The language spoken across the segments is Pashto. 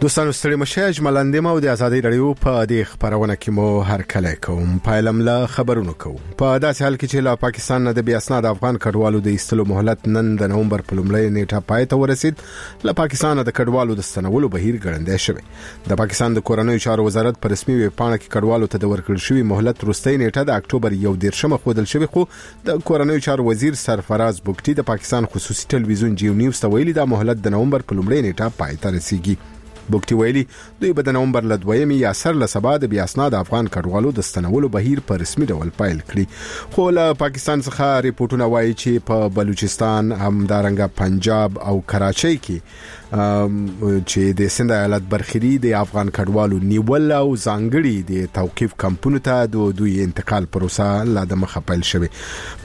دوستانو ستړي مشه اجمالاندې مو د ازادي رادیو په دې خبرونه کې مو هر کله کوم پایلم لا خبرونه کوم په داسې حال کې چې لا پاکستان نه د بیا اسناد افغان کډوالو د ایستلو مهلت نن د نومبر په لومړۍ نیټه پای ته ورسید. لا پاکستان د کډوالو د ستنولو بهیر ګړندې شوی. د پاکستان د کورنیو چارو وزارت په رسمي ویبپاڼه کې کډوالو ته د ورکړل شوی مهلت وروستۍ نیټه د اکتوبر 1 خودل شوی، خو د کورنیو چارو وزیر سرفراز بوکټي د پاکستان خصوصي ټلویزیون جیو نیوز ته ویلي دا مهلت د نومبر په لومړۍ نیټه پای ته رسیږي. بوکټي ویلي دوی به د نومبر ل 2 یا سر له سبا د بیا اسناد افغان کډوالو د ستنولو بهیر په رسمي ډول پیل کړي. خو له پاکستان څخه ریپورتونه وایي چې په بلوچستان، همدارنګه پنجاب او کراچۍ کې چې د سند ایالت برخوري د افغان کډوالو نیول او ځانګړي د توقيف کمپونو ته د دوی انتقال پروسه لا د مخه پیل شوه.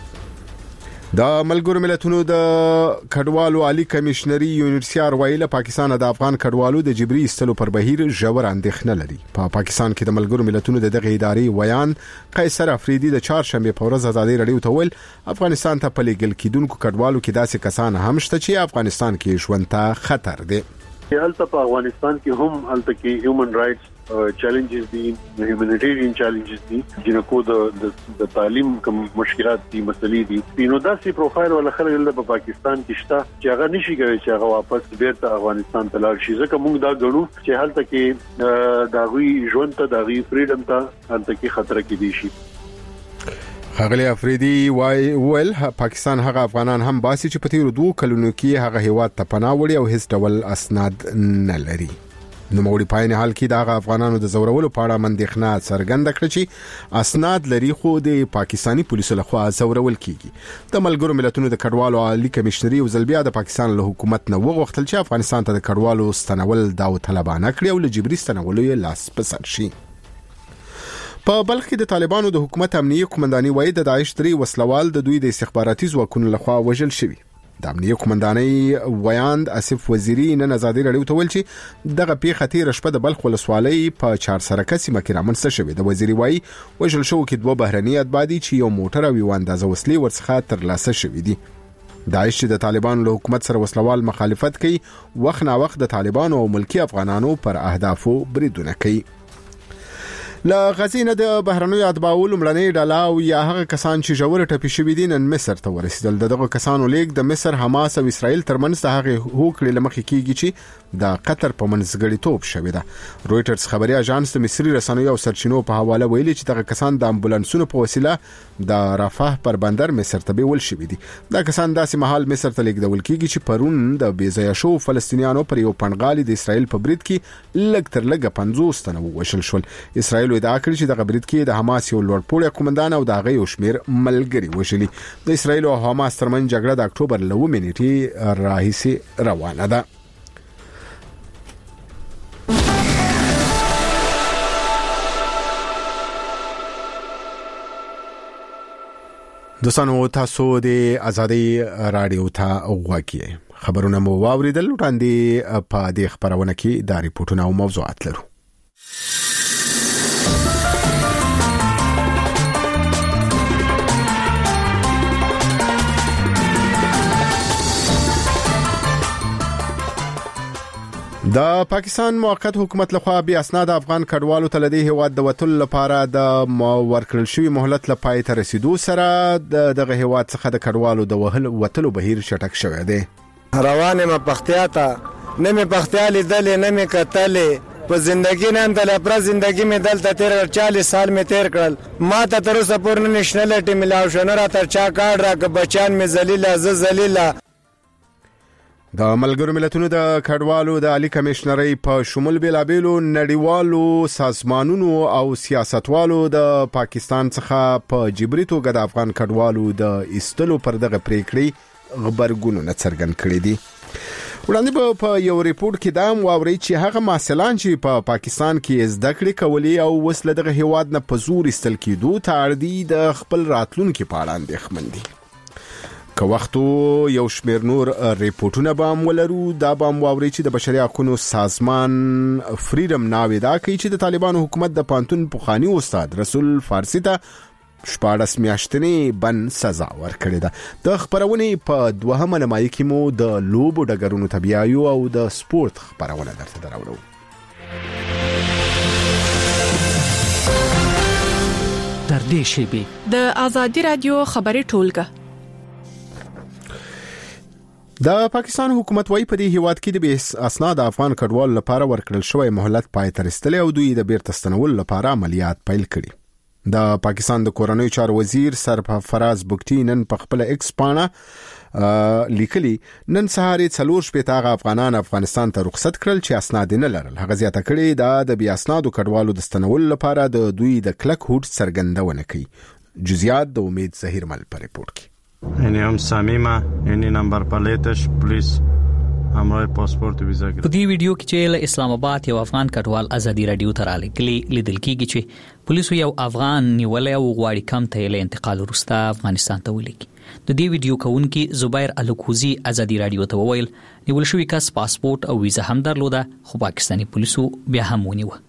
د ملګرو ملتونو د کډوالو عالی کمشنري یونیسیار ویله پاکستان د افغان کډوالو د جبري استلو پر بهیر ژور اندېښنه لري. په پاکستان کې د ملګرو ملتونو دغه ادارې ویان قیصر افریدي د چهارشنبه په ورځ ازادي رادیو ته ویل افغانستان ته په لګل کېدونکو کډوالو کې داسې کسان هم شته چې افغانستان کې ژوند ته خطر دي. هلته په افغانستان کې هم هلته کې هیومن رائټس چیلنجز دي، هیومانیټیرین چیلنجز دي، جنکو د تعلیم کوم مشکلات دي، مسلې دي. نو داسې پروفایل ولا خلک په پاکستان کې شته چې هغه نشي کوي چې هغه واپس بیرته افغانستان ته لاړ شي. ځکه موږ دا ګڼو چې هلته کې د غوي ژوند ته د غوي فریډم ته هلته کې خطر کې دي شي. خغلی افریدي ویل پاکستان هغه افغانان هم باسي چې په تیرو 2 کلونو کې هغه هیواد ته پناه وړي او هیڅ ډول اسناد نه لري. نو موري پاین حال کې د هغه افغانانو د زورولو په اړه مندښنه څرګنده کړې چې اسناد لري خو د پاکستانی پولیسو لخوا زورول کیږي. د ملګرو ملتونو د کډوالو عالی کمشنري او زلبیا د پاکستان له حکومت نه وغوښتل چې افغانستان ته د کډوالو ستنول داوطلبانه کړي او له جبري ستنولو یې لاس پسر شي. په بلخ کې د طالبانو د حکومت امنیه قومنداني وایي د داعش 3 وسلوال د دوی د استخباراتي ځواکونو لخوا وژل شوی. د امنیه قومنداني ویاند اسف وزیری نن ازادي رادیو ته ویل چې دغه پیښه تیر شپه د بلخ ولسوالۍ په 4 سرکه سیمه کې رامنځته شوې. د وزیری وایي وژل شو کې 2 بهرني اتباعي چې یو موټر او یو اندازه وسلې ورڅخه ترلاسه شوې دي. داعش د طالبانو له حکومت سره وسلوال مخالفت کوي، وخت نا وخت د طالبانو او ملکی افغانانو پر اهدافو بریدونه کوي. له غزینه د بهرنوي اتباعو لمړنۍ ډله او یا هغه کسان چې ژور ټپي شوي دي نن مصر ته ورسېدل. دغه کسانو لیک د مصر، حماس او اسرائیل ترمنځ د هغه هوکړې لمخې کیږي چې د قطر په منځګړیتوب شوې ده. رويټرز خبري اژانس د مصري رسنیو او سرچینو په حواله ویلي چې دغه کسان د امبولانسونو په وسیله د رفح پر بندر مصر ته بیول شوي دي. دا کسان داسې مهال مصر ته لیږدول کیږي چې پرون د بیځایه شو فلسطینیانو پر یو پنغالي د اسرائیل په برید کې لږ تر لږه 50 تنه وشل شول. اسرائیل ادعا کړې چې د برید کې د حماس یو لوړپوړی قومندان او د هغه یو شمیر ملګري وشلي. د اسرائیل او حماس ترمنځ جګړه د اکتوبر 9 نیټې راهیسې روانه ده. دوستانو تاسو د ازادي رادیو ته غواړئ خبرونه مو واوریدل. وړاندې په دې خبرونه کې د ریپورتونو او موضوعات لرو. د پاکستان موقت حکومت لخوا بیا اسناد افغان کډوالو ته لدی هیواد د وټل لپاره د ورکړل شوی مهلت لپاره تر رسیدو سره دغه هیواد څخه د کډوالو د وټلو بهیر شټک شوی دی. روانه ما پختیاته نه می پختیالي دل نه می کتلې په زندگی نن د لپاره زندگی می دلته تیر 40 سال می تیر کړل. ما ته تر اوسه پورې نېشنلټي ملاو شنه را تر چا کارت را ک بچان می ذلیل ز ذلیل. د ملګرو ملتونو د کډوالو د عالی کمشنري په شمول بیلابېلو نړیوالو سازمانونو او سیاستوالو د پاکستان څخه په جبري توګه د افغان کډوالو د ایستلو پر دغه پریکړې خبرګونونه څرګند کړي دي. وړاندې په یو ریپورت کې دا واوري چې هغه محصلان چې په پاکستان کې زده کړې کولې او وسله دغه هیواد نه په زور ایستل کېدو ته اړ دي د خپل راتلونکو په اړه اندېښمن دي. که وختو یو شمیر نور ریپورتونه به ولرو. دا به واوري چې د بشري حقوقو سازمان فریډم ناوې دا کوي چې د طالبانو حکومت د پانتون پوخانی استاد رسول فارسی ته 14 میاشتنې بن سزا ورکړې ده. د خبرونې په دوهمه نمایي کې مو د لوبو ډګرونو تبیایو او د سپورت خبرونه درته دراوړو. تر دې شیبې د آزادي رادیو خبري ټولګه. د پاکستان حکومت وايي په دې هیواد کې د اسناد افغان کډوالو لپاره ورکړل شوی مهلت پای ته رسیدلی او دوی د بیرته ستنولو لپاره عملیات پیل کړي. د پاکستان د کورنیو چارو وزیر سرفراز بگټي نن په خپل ایکس پاڼه لیکلي نن سهار 4 افغانان افغانستان ته رخصت کړل چې اسناد نه لرل. هغه زیاته کړې د بیا اسنادو کډوالو د ستنولو لپاره د دوی د کلک هوډ څرګندونه کوي. جزئیات د امید ظهیرمل په ریپورت کې. یعنی هم صمیمه یعنی نمبر پلیتش پولیس همراه پاسپورت ویزا په دې ویډیو کې چې له اسلام آباد یو افغان کډوال ازادي رادیو ته راغلی لیدل کېږي چې پولیسو یو افغان نیولې او غواړي کم ته له انتقال وروسته افغانستان ته ولیکي. د دې ویډیو کوونکی زبیر الکوزی ازادي رادیو ته وویل نیول شوی کس پاسپورت او ویزا هم درلوده خو پاکستاني پولیسو بیا هم ونیوه.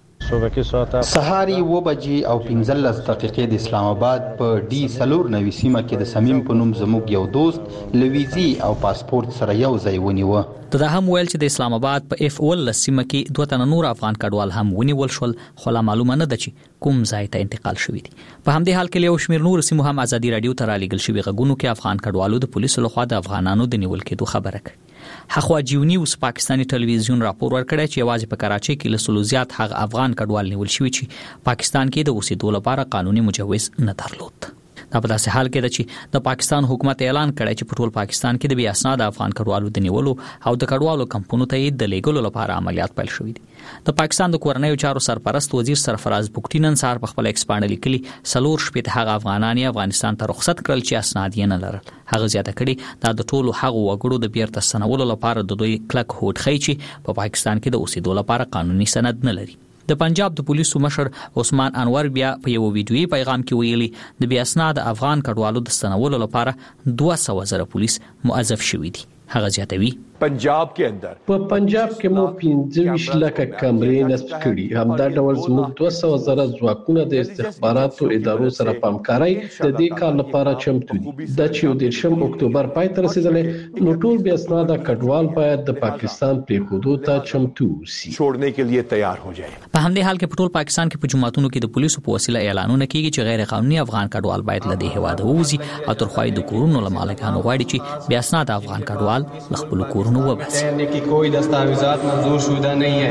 سهار 9 بجې او 15 دقیقې د اسلام آباد په ډي سلور نوي سیمه کې د سمیم په نوم زموږ یو دوست لویزي او پاسپورت سره یو ځای ونیوه. دا هم ویل چې د اسلام آباد په اف اول سیمه کې 2 تنه نور افغان کډوال هم ونیول شول خو لا معلومه نه ده چې کوم ځای ته انتقال شوی دي. په همدې حال کې یو شمېر نور سیمو هم ازادي رادیو ته رالیږل شوی غږونو کې افغان کډوالو د پولیسو لخوا د افغانانو د نیول کېدو خبره کړې. هغه جیونی اوس پاکستاني ټلویزیون راپور ورکړی چې یوازې په کراچۍ کې له سلوزیات هغه افغان کډوال نیول شوی چې پاکستان کې د اوسېدو لپاره قانوني مجوز نه درلود. دا په داسې حال کې ده چې د پاکستان حکومت اعلان کړی چې په ټول پاکستان کې د بیا اسناد افغان کډوالو د نیولو او د کډوالو کمپونو ته د لیږلو لپاره عملیات پیل شوي دي. د پاکستان د کورنیو چارو سرپرست وزیر سرفراز بگټي نن سهار په خپل ایکس پاڼه لیکلي 4 هغه افغانان افغانستان ته رخصت کړل چې اسناد یې نه لرل. هغه زیاته کړي دا د ټولو هغو وګړو د بیرته ستنولو لپاره د دوی کلک هوډ ښیي چې په پاکستان کې د اوسېدو لپاره قانوني سند نه لري. د پنجاب د پولیسو مشر عثمان انور بیا په یو ویډیويي پیغام کې ویلي د بیا اسناد افغان کډوالو د ستنولو لپاره 200,000 پولیس موظف شوي دي. هغه زیاتوي पंजाब के अंदर په پنجاب کې مو 25 لک کمرې نصب کړي. همدا ډول زموږ 200,000 ځواکونه د استخباراتو ادارو سره پامکاري د دې کار لپاره چمتو دي. د 14 اکتوبر پای تر رسیدلې نو ټول بیا اسناد کډوال باید د پاکستان پریښودو ته چمتو شي छोड़ने के लिए तैयार हो जाए. په همدې حال کې په ټول پاکستان کې په جماعتونو کې د پولیسو په وسیله اعلانونه کیږي چې غیر قانوني افغان کډوال باید له دې هواده ووځي او تر خوای د کورونو له مالکانو غواړي چې بیا اسناد افغان کډوال له خپل کورونو وباسي. کوئی دستاویزات منظور شده نه ہے.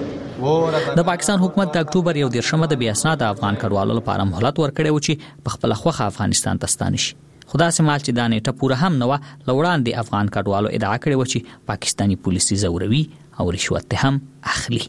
د پاکستان حکومت د اکتوبر 1 د بیا اسناد افغان کډوالو لپاره مهلت ورکړی و چې په خپل خوخه افغانستان ته ستانه شي. خدا سمال چې دا نیټه پوره هم نه و لوړاندې افغان کډوالو ادعا کړې و چې پاکستاني پولیسي زوروي او رشوت هم اخلي.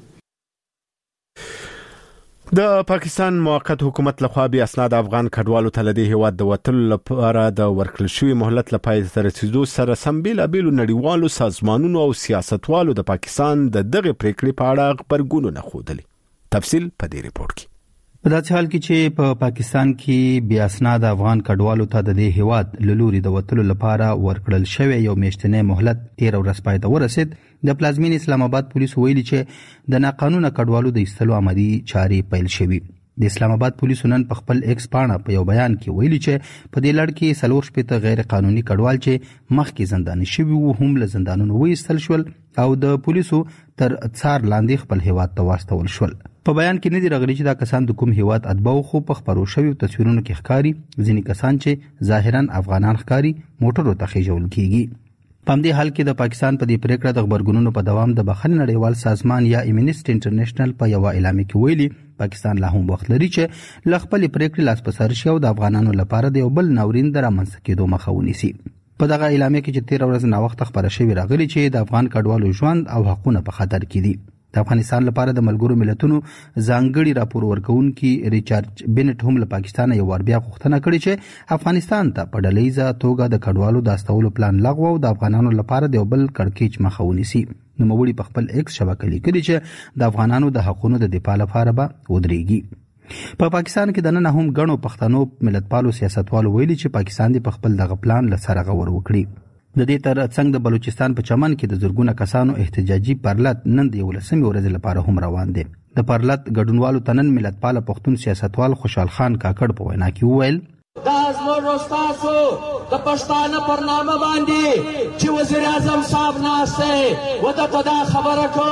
د پاکستان موقت حکومت لخوا بیا اسناد افغان کډوالو ته لدی هیواد د وټل لپاره د ورکړل شوی مهلت لپاره تر رسیدو سره سمبیل نړیوالو سازمانونو او سیاستوالو د پاکستان د دغه پریکړې په اړه خبرګونونه خوده. تفصیل په دې ریپورت کې. په داسې حال کې چې په پاکستان کې بیا اسناد افغان کډوالو ته د دې هیواد لوري د وټلو لپاره ورکړل شوی یو میاشتنی مهلت 13 ورځې پای ته ورسید. د پلازمین اسلام آباد پولیسو ویلي چې د ناقانونه کډوالو د ایستلو عملی چارې پیل شوې. د اسلام آباد پولیسو نن په خپل ایکس پاڼه په یو بیان کې ویلي چې په دې لړ کې 4 غیر قانوني کډوال چې مخکې زنداني شوي وو هم له زندانونو وایستل شول او د پولیسو تر څار لاندې خپل هیواد ته واستول شول. په بیان کې نه دی راغلی چې دا کسان د کوم هیواد اتباع خو په خبرو شوی تصویرونو کې ښکاری ځینې کسان چې ظاهرا افغانان ښکاری موټرو ته خېژول کیږي. په همدې حال کې د پاکستان په دې پریکړه د خبرګونونو په دوام د بخښنې نړیوال سازمان یا امنیسټي انټرنیشنل په یو اعلامیه کې ویلي پاکستان لا هم وخت لري چې ل خپل پریکړې لاس په سر شي او د افغانانو لپاره د یو بل ناورین د رامنځته کېدو مخه ونیسي. په دغه اعلامیه کې چې 13 ورځې نا وخت خبره شوې راغلي چې د افغان کډوالو ژوند او حقوقونه په خطر کې دي. د افغانستان لپاره د ملګرو ملتونو ځانګړي راپور ورکونکي ریچارډ بینټ هم له پاکستان یو ور بیا غوښتنه کړې چې افغانستان ته په ډلهیزه توګه د کډوالو د استولو پلان لغوه او د افغانانو لپاره د یو بل کړکېچ مخه ونیسي. نوموړي په خپل ایکس شبکې لیکلي چې د افغانانو د حقوقو د دفاع لپاره به ودرېږي. په پاکستان کې د نن هم غنو پښتنو ملتپالو سیاستوالو ویلي چې پاکستان د خپل دغه پلان لسره غور وکړي. د دې تر څنګ د بلوچستان په چمن کې د زرګونه کسانو احتجاجي پرلط نن د 11 ورځې لپاره هم روان دي. د پرلط ګډونوالو تنن ملتپال پښتون سیاستوال خوشحال خان کاکړ په وینا کې وویل دا موږ استاسو د پښتانه پر نامه باندې چې وزیر اعظم صاحب ناشته و د خدا خبره کو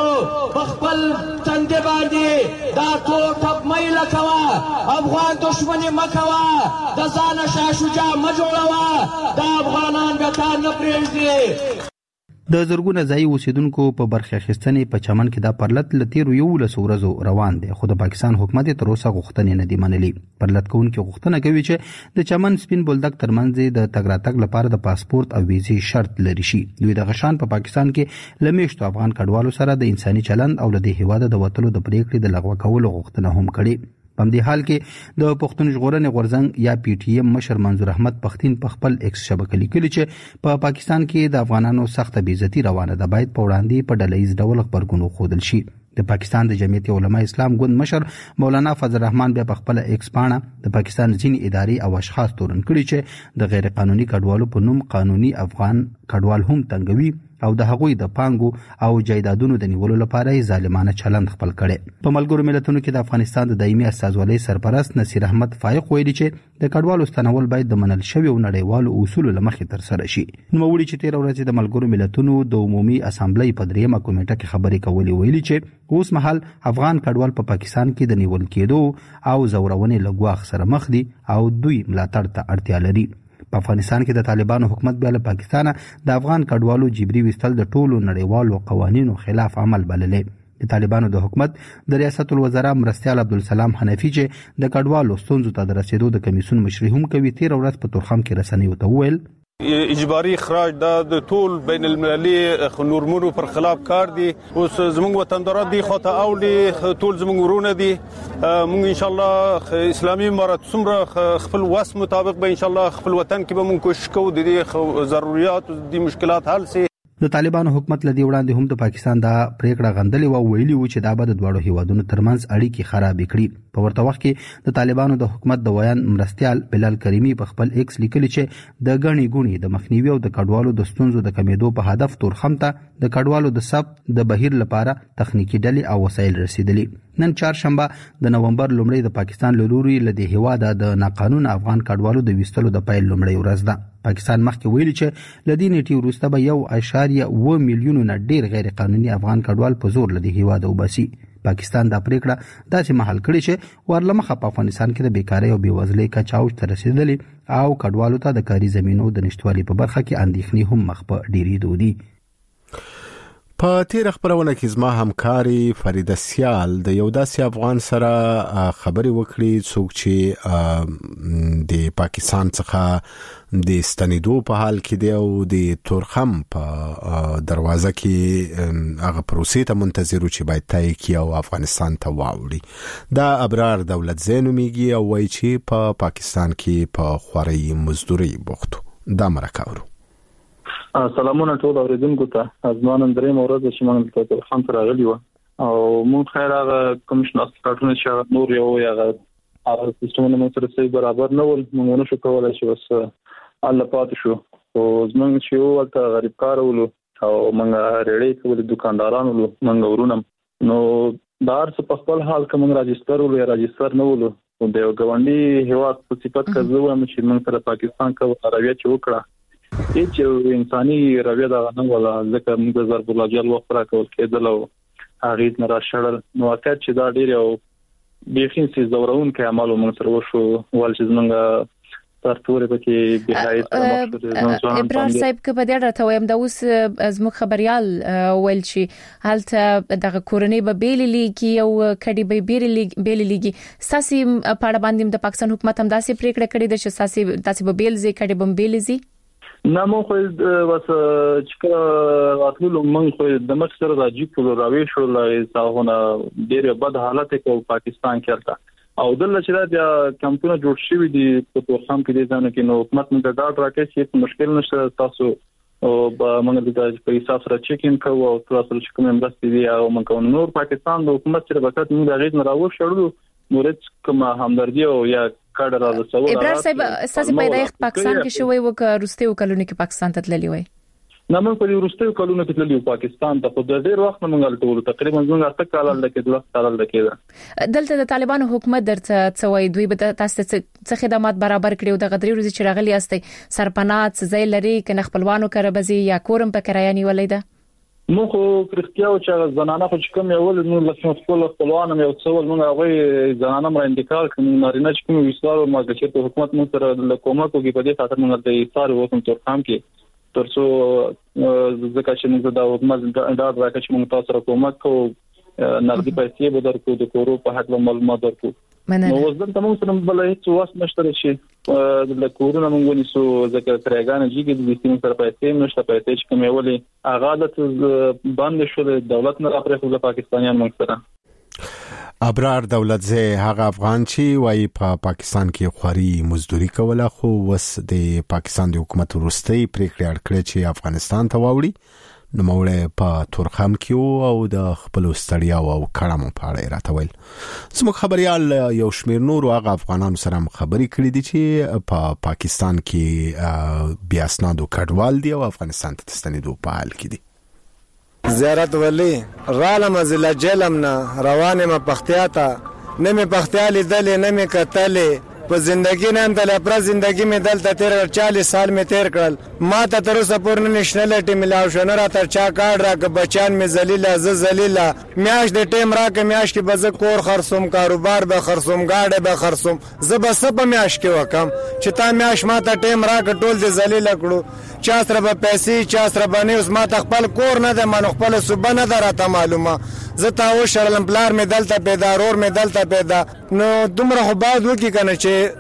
خپل څنګه باندې دا ټوټ مېل کوا افغان دشمنی مکوا د ځان شاه شجاع مجوړوا د افغانان ګټه نه پرېږدي. د زرګونه ځای اوسیدونکو په برخه اخیستنې په چمن کې دا پرلط لتیرو 11 ورځو روان دي، خو د پاکستان حکومت تر اوسه غوښتنې نه دي منلي. پرلط کوونکي غوښتنه کوي چې د چمن سپین بولدک ترمنځ د تګ راتګ لپاره د پاسپورت او ویزې شرط لري شي. دوی د غشان په پاکستان کې لمیشتو افغان کډوالو سره د انساني چلند او د هیواده د وټلو د پریکړې د لغوه کولو غوښتنه هم کړې. په دې حال کې د پښتون ژغورنې غورځنګ یا پی ټی ایم مشر منظور احمد پښتين په خپل ایکس شبکې لیکلي چې په پاکستان کې د افغانانو سخت بې عزتي روانه ده، باید په وړاندې په ډلهییز ډول خبرګون وښودل شي. د پاکستان د جمعیت علماء اسلام ګوند مشر مولانا فضل الرحمن بیا په خپل ایکس پاڼه د پاکستان ځینې ادارې او اشخاص تورن کړي چې د غیر قانوني کډوالو په نوم قانوني افغان کډوال هم تنګوي او د هغوی د پانګو او جایدادونو د نیولو لپاره ظالمانه چلند خپل کړي. په ملګرو ملتونو کې د افغانستان د دایمي استازولۍ سرپرست نصیر احمد فائق ویلي چې د کډوالو ستنول باید د منل شوی او نړیوالو اصولو لمخې تر سره شي. نو وړي چې 13 ورځې د ملګرو ملتونو د عمومي اسامبلې په دریمه کمیټه کې خبرې کولې، ویلي چې اوس مهال افغان کډوال په پاکستان کې د نیول کېدو او زورونې لګواخ سره مخ دي او دوی ملاتړ ته اړتیا لري. په افغانستان کې د طالبانو حکومت بیا له پاکستان د افغان کډوالو جبري وستل د ټولو نړیوالو قوانینو خلاف عمل بللې. د طالبانو د حکومت د ریاست الوزرا مرستیال عبدالسلام حنفي چې د کډوالو ستونزو ته د رسیدو د کمیسیون مشري هم کوي، 13 ورځې په تورخم کې رسنیو ته وویل اجباري اخراج د ټول بین المللي نورمونو پر خلاف کار دي. اوس زموږ وطنداران دي خاطه اولی ټول زموږ ورونه دي. موږ ان شاء الله اسلامي امارات څومره خپل وس مطابق به ان شاء الله خپل وطن کې به موږ کوشش کوو د دې ضرورت او د مشکلات حل سي. د طالبانو حکومت لدی وړاندې هم د پاکستان د پریکړه غندلې او ویلي و چې دا به د دوړو هیوادونو ترمنځ اړیکې خراب کړي. په ورته وخت کې د طالبانو د حکومت د ویان مرستیال بلال کریمی په خپل ایکس لیکلي چې د غنی ګونی د مخنیوي او د کډوالو د ستونزو د کمیدو په هدف تورخم ته د کډوالو د سب د بهیر لپاره تخنیکی ډلې او وسایل رسیدلي. نن چهارشنبه د نومبر لومړی د پاکستان لوري لدی هیواده د ناقانون افغان کډوالو د وستلو د پایل لومړی ورځ ده. پاکستان مخکې ویلي چې لدی نیټي وروسته به 1.1 میلیون نه ډیر غیر قانوني افغان کډوال په زور لدی هیواده وباسي. پاکستان دا پریکړه داسې محل کړي چې ورلمخه په افغانستان کې د بیکاری او بیوزلۍ کچه اوج ته رسیدلې او کډوالو ته د کاري زمینو د نشټوالي په برخه کې اندېښنې هم مخ په ډیریدو دي. په تیر خبرونه کې زما همکاري فریده سیال د یو داسې افغان سره خبرې وکړي څوک چې د پاکستان څخه د ستنیدو په حال کې دی او د تورخم په دروازه کې هغه پروسې ته منتظر چې باید تای کی او افغانستان ته واوړي. دا ابرار دولت زینو میږي او وایي چې په پاکستان کې په خوري مزدوري بوختو. دا مرکاورو سلامونه ټول اوریدونکو ته. ازمان درې مورز چې موږ ته خان تر غلي و او موږ خیر هغه کمشنر سټارټونه چې نور یو هغه سیستمونه موږ سره صحیح برابر نه ول، موږ نه شو کولای چې بس الله پات شو. او زمونږ چې یو ولته غریب کار ولو او موږ ریړې کول دکاندارانو ولو موږ ورونم نو دار څه په خپل حال کې موږ راجستر ولو یا راجستر نه ولو او د غونډي هیواد په صفت کزو هم چې موږ سره پاکستان کې عربیت چې وکړه چې انساني رویه دا نه ولا ځکه موږ ضرب الله جل وقرا کول کېدل او هغه نه را شړل نو واقعیت چې دا ډیر یو بهخین سي زورون کې عمل موږ سره وشو ول چې موږ ترتور پکې بهای سره ابراهیم صاحب کې په دې راته وایم دا اوس زموږ خبريال ول چې حالت دغه کورنۍ به بیل لیږي او کډي به بیل لیږي ساسي پاړه باندې د پاکستان حکومت هم داسې پریکړه کړې ده چې ساسي داسې به بیل زی کډي به بیل زی نه مو خو واس چې راتلو موږ خو د مخ سره راځي په راوي شو لا ډېر بد حالت کو پاکستان کې راځه او دلته چې دا کمپونه جوړ شوی دي په توخم کې دي ځنه کې نو حکومت موږ دا راکې چې مشکل نشته تاسو او موږ د پیسې سره چیک ان کوو او تاسو چې کوم مرستې دي او موږ نور پاکستان د حکومت سره وخت موږ غیر نه راو شړلو نورت کوم همدردی او یا کډر راځو ابراهیم صاحب اساسي پیدایښت پاکستان کې شوی و که روسي وکړونی کې پاکستان ته تللی وای نامن په وروستیو کلونو کې تللی پاکستان ته خو د ډېر وخت موږ ټول تقریبا موږ 8 کال لکه 2 کال لکه دلته د طالبانو حکومت درته څوي دوی به تاسو څه خدمات برابر کړیو د غدري ورځ چې راغلي استي سرپنات ځای لري کنه خپلوانو کربزي یا کورم په کرایه نیولې ده نو خو کرختیاو چې زنانه خو چې کوم یو نو لکه خپلوان یو څول موږ هغه زنانه مر انتقال کوم نارینه چې کوم وسوار او ماګه چې حکومت مو سره د حکومت کوي په دې خاطر موږ د ایثار وسم تر خام کې ترڅو ځکه چې موږ د حکومت دا راکې چې موږ تاسو حکومت کو نقدي پیسې به درکو د کورو په حق معلومات درکو نو وزن تمام سره بل هیڅ واس نشته چې د کورونو موږ ونیسو ځکه ترېګان چې د سیستم سره پیسې نشته پیسې چې کومې ولې اغاله باندې شو د دولت نه راپرې د پاکستانیان موږ سره ابرار دولت زه هغه افغان چې وای په پاکستان کې خوري مزدوري کوله خو وس د پاکستان د حکومت ورستي پریکړه کړې چې افغانستان ته واوړي نو موږ په تورخم کې او د خپل استړیا او کړم په اړه راتول زموږ خبريال یو شمیر نور هغه افغانانو سره خبري کړې دي چې په پاکستان کې بیا اسنادو کډوال دي او افغانستان ته ستنېدو په حال کې دي زیارت ولی رالم ضلع جلم نه روانه ما پختیاتا نه می پختیالی دل نه می کتل په زندگی نن تل پر زندگی می دلته 40 سال می تیر کړل ما ته تر اوسه پورې نېشنلټی ملاو شو نه را تر چا کارت را ک بچان می ذلیلا ز ذلیلا میاش د ټیم را ک میاش کې بز کور خرصوم کاروبار به خرصوم گاډه به خرصوم زب سب میاش کې وکم چې تا میاش ما ته ټیم را ک ټول د ذلیلا کړو چا سره به پیسې چا سره باندې اوس ما ته خپل کور نه ده من خپل صبح نه دراته معلومه زتا و شرلم بلار می دلته پیدا رور می دلته پیدا نو دومره خو باز وکی کنه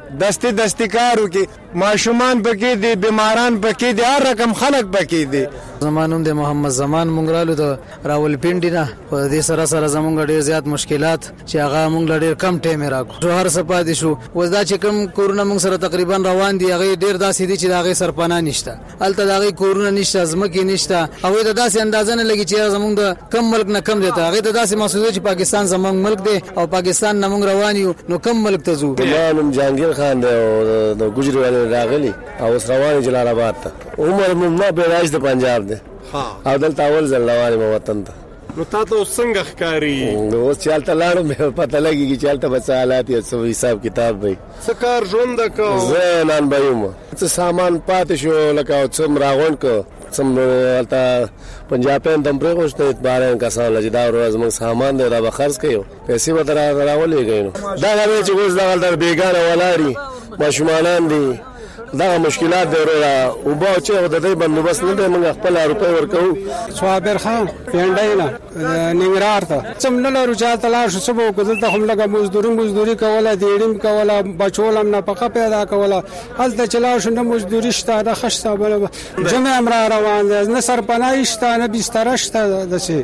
چې دستی کارو کې ماشومان پکې دي بیماران پکې دي هر رقم خلک پکې دي زمانوم د محمد زمان مونږرالو ته راولپنډی نه په دې سره زمونږ ډېر زیات مشکلات چې هغه مونږ ډېر کم ټیم راکو هر څه پاتې شو وزدا چې کم کورونه مونږ سره تقریبا روان دي هغه ډېر داسې دي چې هغه سرپناه نشته الته هغه کورونه نشته ځمکې نشته او د داسې اندازه نه لګي چې زمونږ د کم ملک نه کم دي ته هغه د داسې مسعود چې پاکستان زمونږ ملک دی او پاکستان نه مونږ روان یو نو کم ملک ته ځو نام جهانگیر خان دی او د ګجری والي راغلي او روان جلال آباد ته عمر ما پیدائش د پنجاب دی او دلته اول ځل روان وطن ته نو تاسو څنګه ښکاری نو چالت لاړو مې پته لګي چې چالت بچا حالات یې سو حساب کتاب وي سکار ژوند کو زه نن بېوم څه سامان پاتې شو لکه څوم راغون کو څوم الته پنجاب ته دم پرې غوښته باران کسان لږ دا ورځ موږ سامان دی را خرڅ کړو پیسې به راولې غوښنه دا غوښتل چې اوس دا در بیګانه ولاري ماشومان دي دا مشکلات دی ورا او با چې د دې بندوبست نه دی موږ خپل روپے ورکو صابر خان پینداینا ننګرهار ته څم نه لرو چې تلار شو سبو کول ته هم لګه مزدوري کوله دیړم کوله بچولم نه پخه پیدا کوله هلته چلا شو نه مزدوري شته د خشته بل جمع امر روان دي نه سرپناه شته نه بستر شته دسه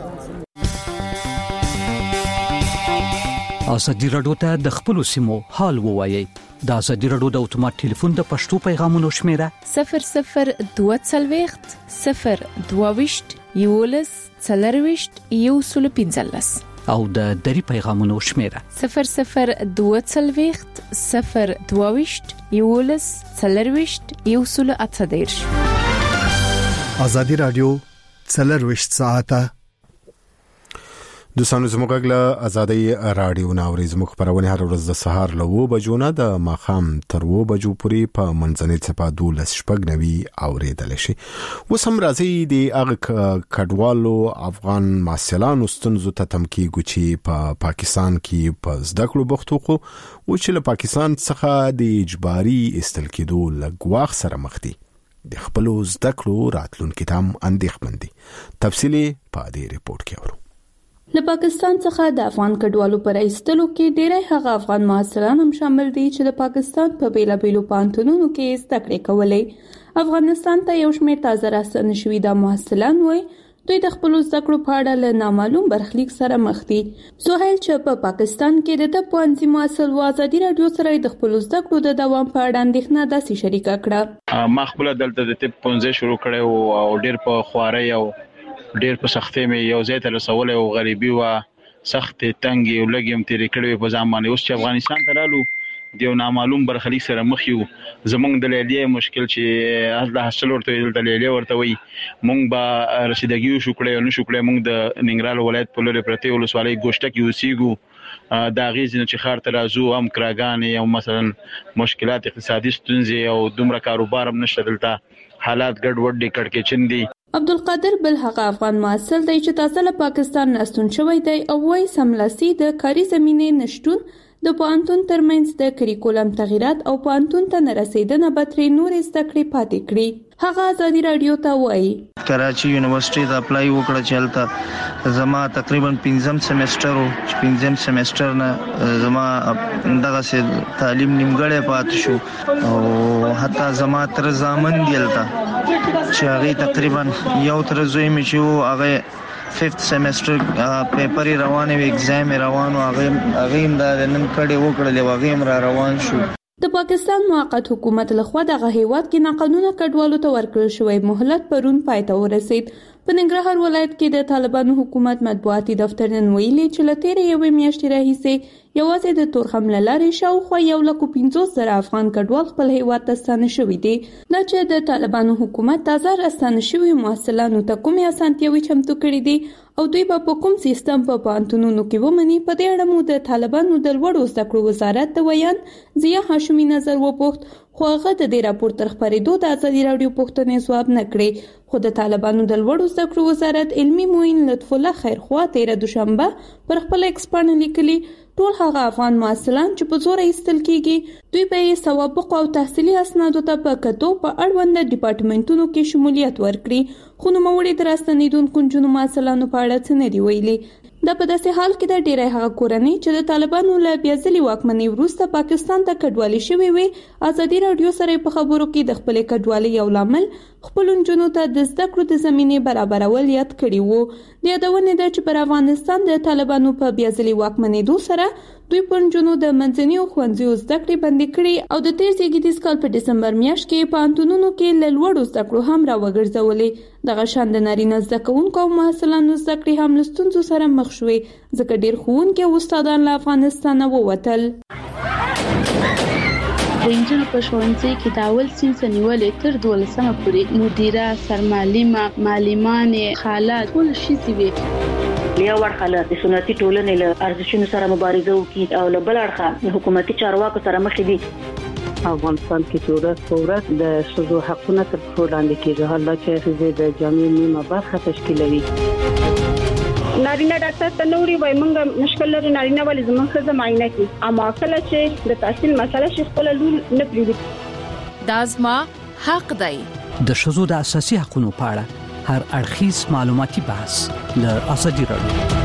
ازادي رادیو ته د خپل سیمو حال ووایي د ازادي رادیو د اتومات ټلیفون د پښتو پیغامونو شمیره 0022 022 یولس څلرويشت یو سل پنځلس او د دری پیغامونو شمیره 0022 022 یولس څلرويشت یو سل اتدیرش ازادي رادیو څلرويشت ساعته دوستانو زموږ غږ ازادي رادیو ناوري زموږ خبرونه هر ورځ د سهار له 2 بجو نه د ماخام تر 2 بجو پورې په منځنۍ چپا 12:09 اوریدل شي وسم راځي د هغه کډوالو افغان ماسلانو ستونزو ته تمکی ګوچی په پاکستان کې په زده کړو بوختو خو او چې له پاکستان څخه د اجباري استل کېدو لګواخ سره مخ دي د خپل زده کړو راتلونکي تام اندېښمن دي تفصيلي په دې ریپورت کې اورو له پاکستان څخه د افغان کډوالو پر ایستلو کې ډېری هغه افغان مهاجران هم شامل دي چې د پاکستان په بیلابیلو پوهنتونونو کې زده کړې کولې افغانستان ته یو شمېر تازه راستنه شوي د مهاجران وایي دوی د خپل زده کړو په اړه له نامعلوم برخلیک سره مخ دي سهیل چې په پاکستان کې د پوهنځي محصل و ازادي رادیو سره د خپل زده کړو د دوام په اړه اندېښنه داسې شریکه کړه ما خپل دلته د طب پونځه شروع کړو او ډېر په خواري او ډېر په سختۍ مې یو ځای ته رسول او غریبي و سخت تنګي او لګیم تیرې کړې په ځان باندې اوس چې افغانستان ته رالو د یو نامعلوم برخلیک سره مخ یو. زمونږ د لیلیې مشکل چې د حاصل ورته د لیلیې ورته وي مونږ به رسیدګي شو کړی او نشو کړی. مونږ د ننګرهار ولایت په لوري پرته ولسوالۍ ګوشته کې اوسېږو. دا غیزنه چې خار ته راځو هم کراګانې او مثلا مشکلات اقتصادي ستونزې او دومره کاروبار هم نشته دلته. حالات ګډوډ دي کړکېچن دي. عبدالقادر بل هغه افغان محصل دی چې تازه له پاکستان نستون شوی دی او وايي سملاسي د کاري زمینې نشټون د پوهنتون ترمنځ د کریکولم تغیرات او پوهنتون ته نه رسیدنه به ترې نورې زده کړې پاتې کړي. هغه ازادي رادیو ته وایي کراچي یونیورسيټي ته اپلای وکړه چې هلته زما تقریبا 5م سیمستر او 5م سیمستر نه زما دغه سه تعلیم نیمګړی پات شو او حتی زما تر زامن دیلته چې هغه تقریبا یو تر زوی مې چې هغه 5th سیمستر پیپر روانه وی ایگزام روانو هغه د نن کډه وکړلې هغه را روان شو. د پاکستان موقت حکومت لخوا دغه هیواد کې ناقانونه کډوالو ته ورکړل شوی مهلت پرون پای ته ورسید. په ننګرهار ولایت کې د طالبانو حکومت مطبوعاتي دفتر نن ویلي چې له تیرې یوې میاشتې راهیسې یوازې د تورخم له لارې شاوخوا 150,000 افغان کډوال خپل هیواد ته ستانه شوي دي. دا چې د طالبانو حکومت تازه راستانه شوي محصلانو ته کومې اسانتیاوې چمتو کړي دي او دوی په کوم سیستم په پوهنتونونو کې ومني، په دې اړه مو د طالبانو د لوړو زده کړو وزارت د ویان ضیا هاشمي نظر وپوښت، خو هغه د دې راپور تر خپرېدو د ازادي راډیو پوښتنې ځواب نه کړې. خو د طالبانو د لوړو زده کړو وزارت علمي معین لطف الله خیرخوا 13 دوشنبه پر خپل ایکس باندې لیکلي ټول هغه افغان محصلان چې په زور ایستل کیږي دوی به سوابق او تحصیلي اسنادو ته په کتو په اړوند ډپارټمنټونو کې شمولیت ورکړي. خو نوموړي د راستنیدونکو نجونو محصلانو په اړه څه نه دی ویلي. دا په داسې حال کې د ډیری هغه کورنۍ چې د طالبانو له بیا ځلې واکمنۍ وروسته پاکستان ته کډوالي شوې وي ازادي راډیو سره په خبرو کې د خپلې کډوالۍ یو لامل خپل نجونو ته د زده کړو د زمینې برابرول یاد کړي وو. د یادونې ده چې پر افغانستان د طالبانو په بیا ځلې واکمنېدو سره دوی پر نجونو د منځنیو ښوونځیو زده کړې بندې کړې او د تیر زیږدیز کال په ډسمبر میاشت کې پوهنتونونو کې له لوړو زده کړو هم راوګرځولې. دغه شان د نارینه زده کوونکو او محصلانو زده کړې هم له ستونزو سره مخ شوې ځکه ډېر ښوونکي او استادان له افغانستانه ووتل. د انجل په ښوونځي کې د اول صنف نیولې تر 12مه پورې مدیره، سرمعلمه، معلمانې، خاله ټول شي وي. یو ورخه د سنتي ټولنې له ارزښتونو سره مبارزه وکړي او له بل اړخه حکومتي چارواکو سره مخ دي. افغانستان کې ورځ د ښځو حقونه تر پښو لاندې کېږي، حالا چې ښځې د جامعې نیمه برخه تشکیلوي. نارینه ډاکټر ته نوري وای مونږ مشکل لري نارینه ولې زموږ ښځه معاینه کوي، اما کله چې د تحصیل مسله شي خپل لور نه پریږدي. دا زما حق دی. د ښځو د اساسي حقوقو په اړه هر اړخیز معلوماتي بحث له ازادي راډیو.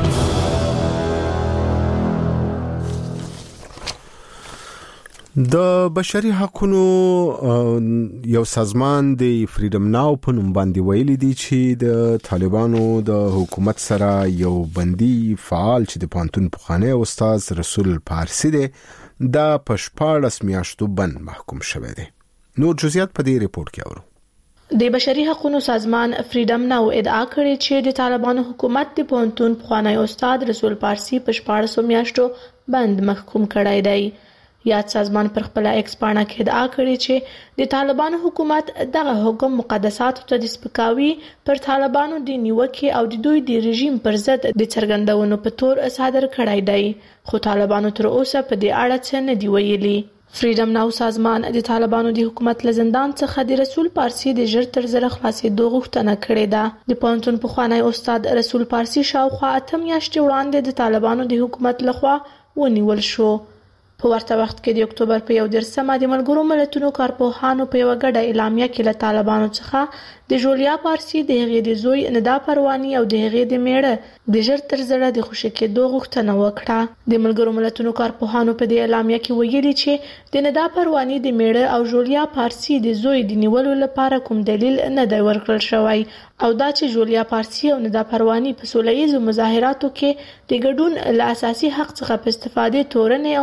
د بشري حقوقو یو سازمان د فریډم ناو په نوم باندې ویلي دی چې د طالبانو د حکومت سره یو بندي فعال چې د پانتون پخوانی استاد رسول پارسی دی د پښپاړس میاشتو بند محکوم شوی دی. نور جزئیات په دې ریپورت کې اورو. د بشري حقوقو سازمان فریډم ناو ادعا کړې چې د طالبانو حکومت د پانتون پخوانی استاد رسول پارسی په 14 میاشتو بند محکوم کړی دی. یاد سازمان پر خپل ایکس پاڼه کې ادعا کړې چې د طالبانو حکومت دغه حکم مقدساتو ته د سپکاوي پر طالبانو د نیوکې او د دوی د رژیم پر ضد د څرګندونو په تور صادر کړی دی، خو طالبانو تر اوسه په دې اړه څه نه دی ویلي. فریډم ناو سازمان د طالبانو د حکومت له زندان څخه د رسول پارسی د ژر تر ژره خلاصېدو غوښتنه کړې ده. د پوهنتون پخوانی استاد رسول پارسی شاوخوا 8 میاشتې وړاندې د طالبانو د حکومت لخوا ونیول شو. په ورته وخت کې د اکتوبر په 11مه د ملګرو ملتونو کارپوهانو په یو غډه اعلامیه کې له طالبانو څخه د جولیا پارسی د هغې د زوی ندا پروانی او د هغې د میړه د ژر تر ژره د خوشي کېدو غوښتنه وکړه. د ملګرو ملتونو کارپوهانو په دې اعلامیه کې ویلي چې د ندا پروانی د میړه او جولیا پارسی د زوی د نیولو لپاره کوم دلیل نه دی ورکړل شوی او دا چې جولیا پارسی او ندا پروانی په سولهییزو مظاهراتو کې د ګډون له اساسي حق څخه په استفادې تورنې او نیول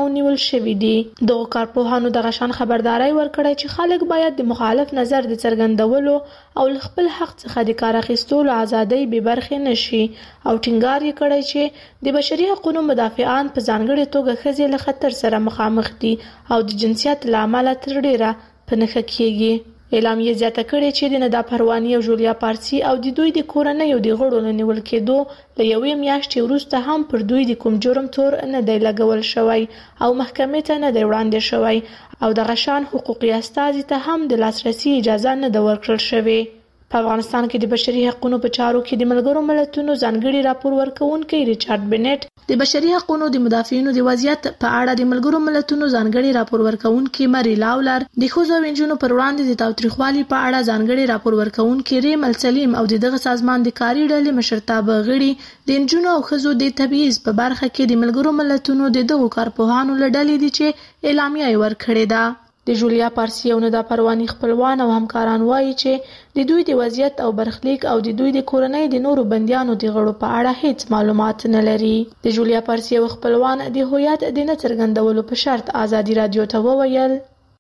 شوې دي. دغه کارپوهانو د غشان خبرداري ورکړی چې خلک باید د مخالف نظر د څرګندولو او خپل حق څخه د کار اخیستلو ازادۍ به برخه نشي او ټینګار یې کړی چې د بشري حقوقو مدافعان په ځانګړي توګه ښځې له خطر سره مخامخ دي او د جنسیت له امله تر ډیره په نښه کېږي. اعلامیه زیاته کړې چې د ندا پرواني او جولیا پارسی او د دوی د کورنۍ او د غړو له نیول کېدو له یوې میاشتې وروسته هم پر دوی د کوم جرم تور نه دی لګول شوی او محکمې ته نه دی وړاندې شوی او د غشان حقوقي استازي ته هم د لاسرسي اجازه نه ده ورکړل شوې. په افغانستان کې د بشري حقوقو په چارو کې د ملګرو ملتونو ځانګړي راپور ورکوونکی ریچارډ بنټ د بشري حقوقو د مدافعینو د وضعیت په اړه د ملګرو ملتونو ځانګړي راپور ورکوونکی مری لاولر د ښځو او نجونو پر وړاندې د تاوتریخوالي په اړه ځانګړي راپور ورکوونکی ریم السلیم او دغه سازمان د کاري ډلې مشرتابه غړي د نجونو او ښځو د تبعیض په برخه کې د ملګرو ملتونو دغه کارپوهانو له ډلې دي چې اعلامیه ورکړې ده. د جولیا پارسی او ندا پرواني خپلوان او همکاران وایي چې د دوی د وضعیت او برخلیک او د دوی د کورنۍ د نورو بندیانو د غړو په اړه هیڅ معلومات نه لري. د جولیا پارسی او خپلوان د هویت د نه څرګندولو په شرط ازادي رادیو ته وویل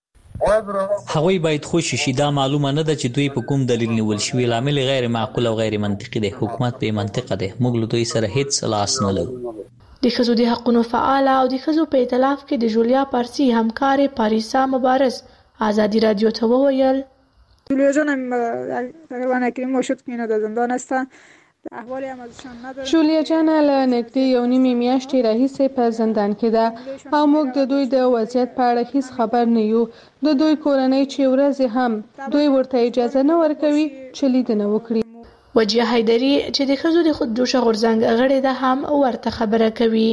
هغوی باید خوشی شي. دا معلومه نه ده چې دوی په کوم دلیل نیول شوي. لامل غیر معقول او غیر منطقي دی. حکومت به منطقه دی. موږ له دوی سره هیڅ لاس نه لرو. د ښځو د حقوقو فعال او د ښځو په ائتلاف کې د جولیا پارسی همکار پاریسا مبارز ازادی رادیو ته وویل جولیا جان تقریبا اکنون شد که اینا در زندان هستن. احوالی هم ازشان نداره. جولیا جان له نږدې یو نیمې میاشتې راهیسې په زندان کې ده او موږ د دوی د وضعیت په اړه هیڅ خبر نه یو. د دوی کورنۍ چې ورځې هم دوی ورته اجازه نه ورکوي چې لیدنه وکړي. وجیه حیدری چې د ښځو د خودجوشه غورځنګ غړې ده هم ورته خبره کوي.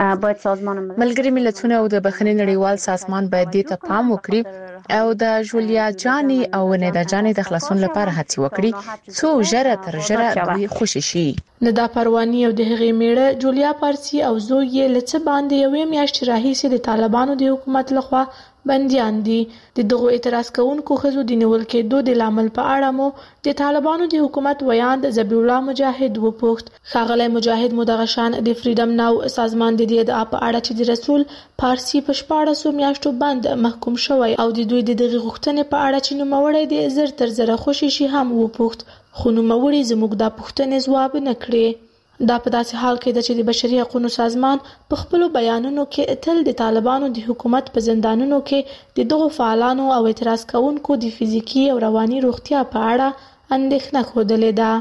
ملګري ملتونه او د بخښنې نړیوال سازمان باید دې ته پام وکړي او د جولیا جانی او ندا جانی د خلاصون لپاره هڅه وکړي څو ژره تر ژره دوی خوشی شي. ندا پرواني او د هغې میړه جولیا پارسی او زوی یې لڅ باندې یوې میاشتې راهیسې د طالبانو د حکومت لخوا بنديان دي. د دغه اعتراض کوونکو ښځو د نیول کېدو د لامل په اړه مو د طالبانو د حکومت ویاند ذبیح الله مجاهد وپوښت. ښاغلی مجاهد مو دغه شان د فریډم ناو سازمان د دې ادعا په اړه چې د رسول پارسی په 14 میاشتو بند محکوم شوی او د دوی د دغه غوښتنې په اړه چې نوموړی د زر تر زره خوشي شي هم وپوښت. خو نوموړی زموږ د پوښتنې ځواب نه کړی. دا په داسې حال کې ده چې د بشري حقوقو سازمان په خپل بیانونو کې تل د طالبانو د حکومت په زندانونو کې د دغو فعالانو او اعتراض کوونکو د فزیکی او رواني روغتیا په اړه اندېښنه ښودلې ده.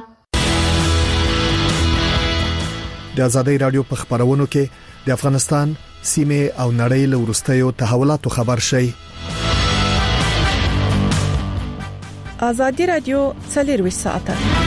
د ازادۍ رادیو په خبرونو کې د افغانستان سیمه او نړۍ له وروستیو تحولاتو خبر شي. ازادي رادیو 24 ساعته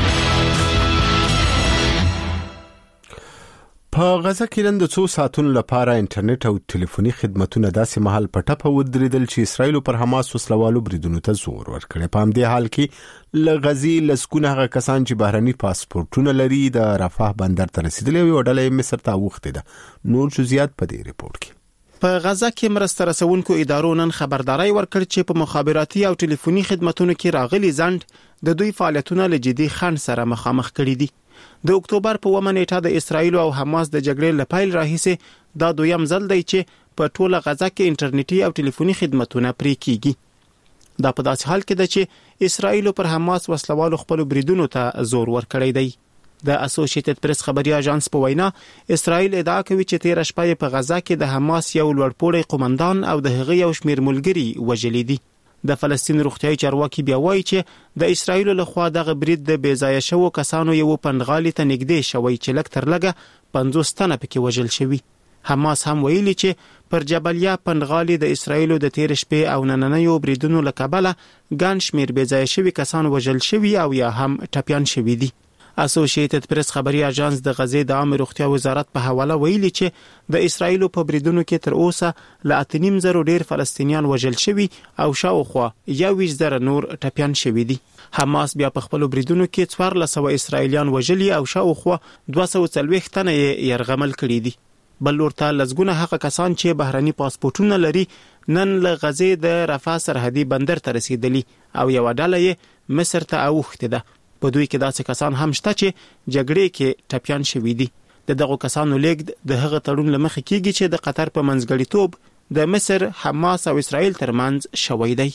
په غزه کې نن د 2 ساعتونو لپاره انټرنیټ او ټلیفوني خدماتونه داسې مهال په ټپه ودرېدل چې اسرائیل پر حماس وسلوالو بریدونو ته زور ورکړي. په همدې حال کې له غزي لسکونه هغه کسان چې بهرني پاسپورتونه لري د رفح بندر ته رسیدلي او ډله مصر ته وخته ده. نور جزئیات په دې ریپورت کې. په غزه کې مرسته رسونکو ادارو نن خبرداري ورکړ چې په مخابراتي او ټلیفوني خدماتونو کې راغلي ځند د دوی فعالیتونه له جدي خنډ سره مخامخ کړي دي. د اکتوبر په 1 نیټه د اسرایل او حماس د جګړې لپاره راهیسه دا دویم ځل دی چې په ټوله غزه کې انټرنیټي او ټلیفوني خدماتونه پرې کیږي. دا په داسې حال کې ده چې اسرایل پر حماس وسلوالو خپل بریدونو ته زور ورکړی دی. د اسوسییټډ پریس خبري اژانس په وینا اسرایل ادعا کوي چې 13 شپې په غزه کې د حماس یو لوړپوړی قومندان او د هغه یو شمیر ملګري وژلي دي. د فلسطین روغتیاي چارواکي بیا وایي چې د اسرایل له خوا دغه برید د بیځایه شوو کسانو یو پندغالي ته نږدې شوی چې لک تر لګه 50 تنه پکې وژل شوی. حماس هم ویلي چې پر جبلیا پندغالي د اسرایل د 13 شپې او نننیو بریدونو له کبله ګڼ شمیر بیځایه شوی کسان وژل شوی او یا هم ټپيان شوی دي. اسوسییټډ پریس خبري اژانس د غزې د عامه روغتیا وزارت په حواله ویلي چې د اسرایل په بریدونو کې تر اوسه ل 8.5 ډیر فلسطینیان وژل شوی او شاوخوا 21,000 نور ټپيان شوی دي. حماس بیا په خپل بریدونو کې 1400 اسرایلیان وژلي او شاوخوا 240 تنه یې يرغمل کړي دي. بل ورته لزګونه هغه کسان چې بهرني پاسپورتونه لري نن له غزې د رفح سرحدي بندر ته رسیدلی او یو ډله یې مصر ته اوخته ده. په دوی کې داسې کسان هم شته چې جګړې کې ټپيان شوي دي. د دغه کسانو لیږد د هغه تړون لمخې کېږي چې د قطر په منځګړیتوب د مصر، حماس او اسرائیل ترمنځ شوی دی.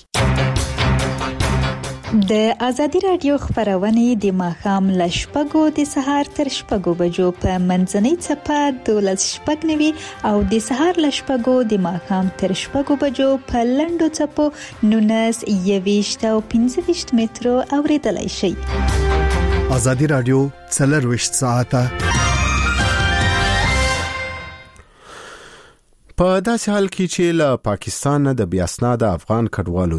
د ازادي رادیو خبرونه د ماښام ل 8:00 د سهار تر 8:00 بجو په منځنۍ چپه 12:09 او د سهار ل 8:00 د ماښام تر 8:00 بجو په لنډو چپو 19 او 15 مترو اوریدلای شئ. ازادي رادیو 24 ساعته په داسې حال کې چې له پاکستان د بیا اسناد افغان کډوالو